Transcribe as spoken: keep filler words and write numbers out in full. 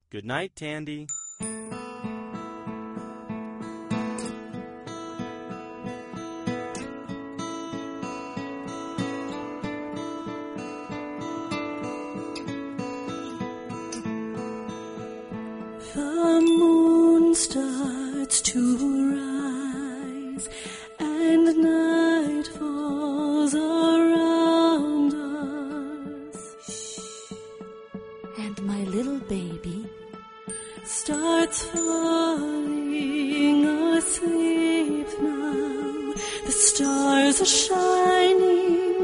Good night, Tandy. The moon starts to rise, and night falls around us. And my little baby starts falling asleep now. The stars are shining